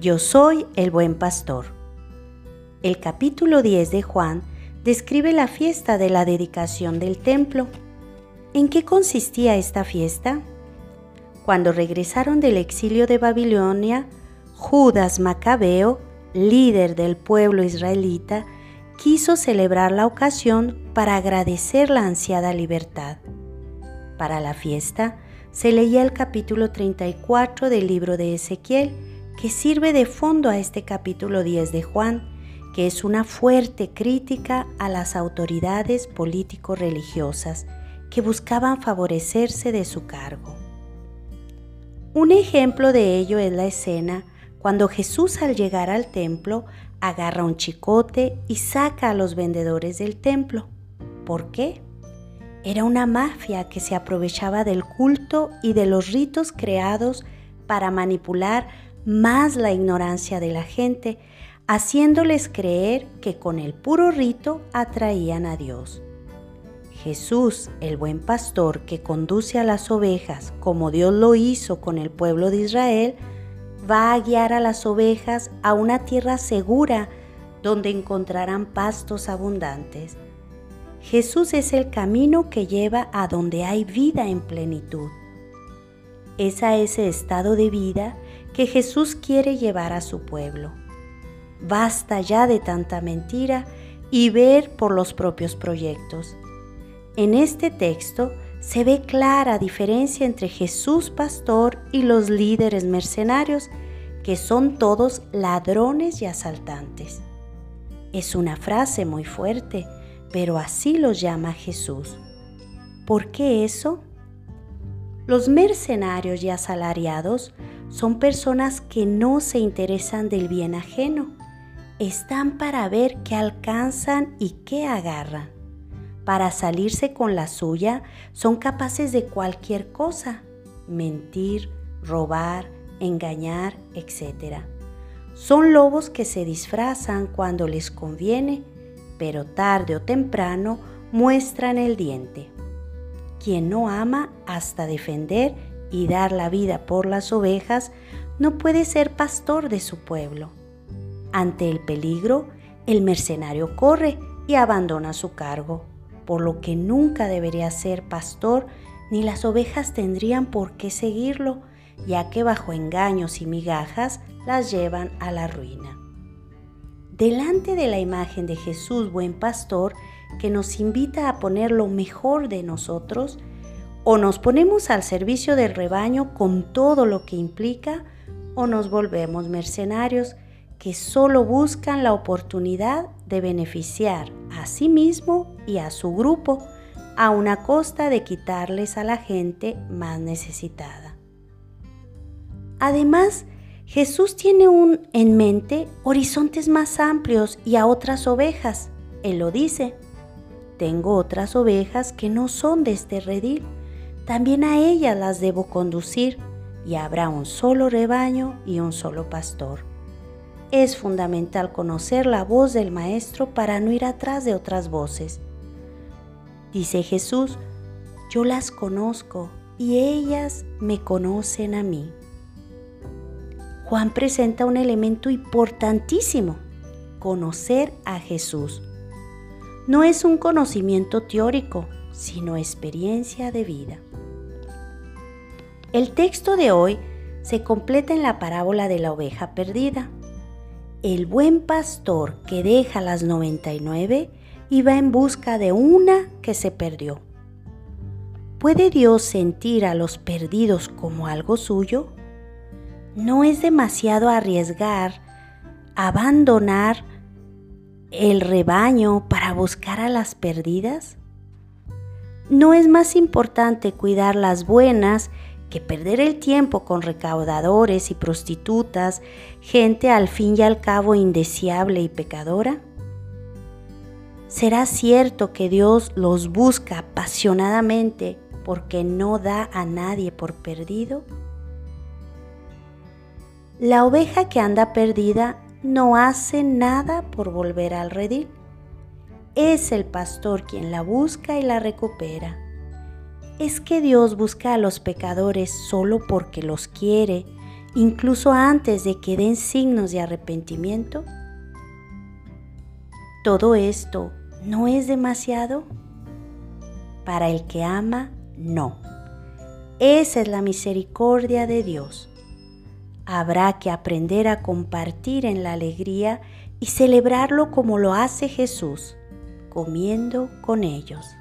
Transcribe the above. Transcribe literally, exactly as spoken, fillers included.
Yo soy el buen pastor. El capítulo diez de Juan describe la fiesta de la dedicación del templo. ¿En qué consistía esta fiesta? Cuando regresaron del exilio de Babilonia, Judas Macabeo, líder del pueblo israelita, quiso celebrar la ocasión para agradecer la ansiada libertad. Para la fiesta, se leía el capítulo treinta y cuatro del libro de Ezequiel, que sirve de fondo a este capítulo diez de Juan, que es una fuerte crítica a las autoridades político-religiosas que buscaban favorecerse de su cargo. Un ejemplo de ello es la escena cuando Jesús, al llegar al templo, agarra un chicote y saca a los vendedores del templo. ¿Por qué? Era una mafia que se aprovechaba del culto y de los ritos creados para manipular más la ignorancia de la gente, haciéndoles creer que con el puro rito atraían a Dios. Jesús, el buen pastor que conduce a las ovejas como Dios lo hizo con el pueblo de Israel, va a guiar a las ovejas a una tierra segura donde encontrarán pastos abundantes. Jesús es el camino que lleva a donde hay vida en plenitud. Es a ese estado de vida que Jesús quiere llevar a su pueblo. Basta ya de tanta mentira y ver por los propios proyectos. En este texto se ve clara diferencia entre Jesús pastor y los líderes mercenarios, que son todos ladrones y asaltantes. Es una frase muy fuerte, pero así los llama Jesús. ¿Por qué eso? Los mercenarios y asalariados son personas que no se interesan del bien ajeno. Están para ver qué alcanzan y qué agarran. Para salirse con la suya, son capaces de cualquier cosa: mentir, robar, engañar, etcétera. Son lobos que se disfrazan cuando les conviene, pero tarde o temprano muestran el diente. Quien no ama hasta defender y dar la vida por las ovejas no puede ser pastor de su pueblo. Ante el peligro, el mercenario corre y abandona su cargo, por lo que nunca debería ser pastor, ni las ovejas tendrían por qué seguirlo, ya que bajo engaños y migajas las llevan a la ruina. Delante de la imagen de Jesús buen pastor, que nos invita a poner lo mejor de nosotros, o nos ponemos al servicio del rebaño con todo lo que implica, o nos volvemos mercenarios que solo buscan la oportunidad de beneficiar a sí mismo y a su grupo, a una costa de quitarles a la gente más necesitada. Además, Jesús tiene un, en mente horizontes más amplios y a otras ovejas. Él lo dice: tengo otras ovejas que no son de este redil, también a ellas las debo conducir, y habrá un solo rebaño y un solo pastor. Es fundamental conocer la voz del Maestro para no ir atrás de otras voces. Dice Jesús: yo las conozco y ellas me conocen a mí. Juan presenta un elemento importantísimo: conocer a Jesús. No es un conocimiento teórico, sino experiencia de vida. El texto de hoy se completa en la parábola de la oveja perdida. El buen pastor que deja las noventa y nueve y va en busca de una que se perdió. ¿Puede Dios sentir a los perdidos como algo suyo? ¿No es demasiado arriesgar, abandonar el rebaño para buscar a las perdidas? ¿No es más importante cuidar las buenas que perder el tiempo con recaudadores y prostitutas, gente al fin y al cabo indeseable y pecadora? ¿Será cierto que Dios los busca apasionadamente porque no da a nadie por perdido? La oveja que anda perdida no hace nada por volver al redil. Es el pastor quien la busca y la recupera. ¿Es que Dios busca a los pecadores solo porque los quiere incluso antes de que den signos de arrepentimiento? ¿Todo esto no es demasiado? Para el que ama, no. Esa es la misericordia de Dios. Habrá que aprender a compartir en la alegría y celebrarlo como lo hace Jesús, comiendo con ellos.